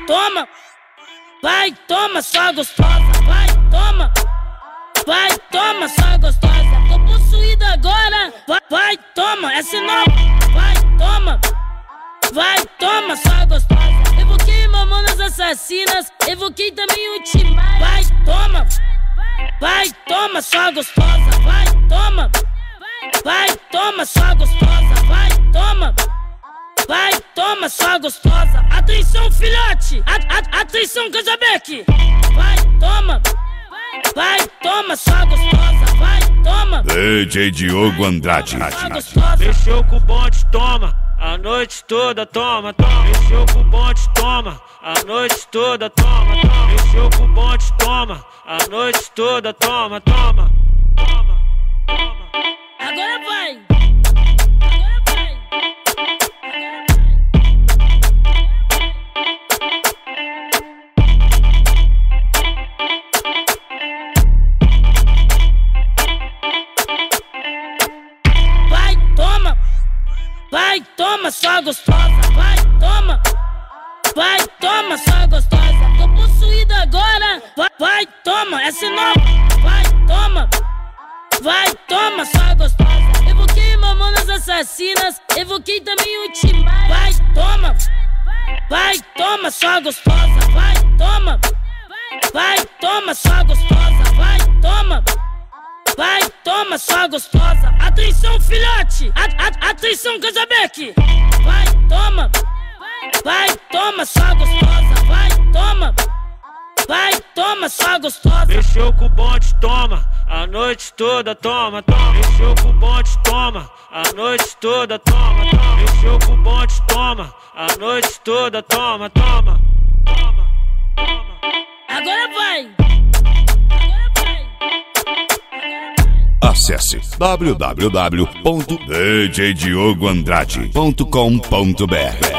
vai, toma, só gostosa, vai, toma, só gostosa. Tô possuída agora, vai, toma, essa é nova, vai, toma, só gostosa. Evoquei Mamonas Assassinas, evoquei também o Timaya. Vai, toma, só gostosa, vai, toma, só gostosa, vai, toma, só gostosa. Atenção, filhote, atenção, Casabeck. Vai, toma, só gostosa, vai, toma. DJ Diogo Andrade. Mexeu com o bonde, toma. A noite toda, toma. Mexeu com o bonde, toma. A noite toda, toma. Mexeu com o bonde, toma. A noite toda, toma. Agora vai. Vai, toma, só gostosa, vai, toma, só gostosa. Tô possuída agora, vai, toma, essa é nova, vai, toma, só gostosa. Evoquei Mamonas Assassinas, evoquei também o Timaya. Vai, toma, só gostosa, vai, toma, só gostosa, vai, toma, só gostosa. Atenção, filhote, atenção, Casabeck. Vai, toma, só gostosa, vai, toma, só gostosa. Mexeu com o bonde, toma. A noite toda, toma. Mexeu com o bonde, toma. A noite toda, toma. Mexeu com o bonde, toma. A noite toda, toma. Agora vai. Acesse www.djdiogoandrade.com.br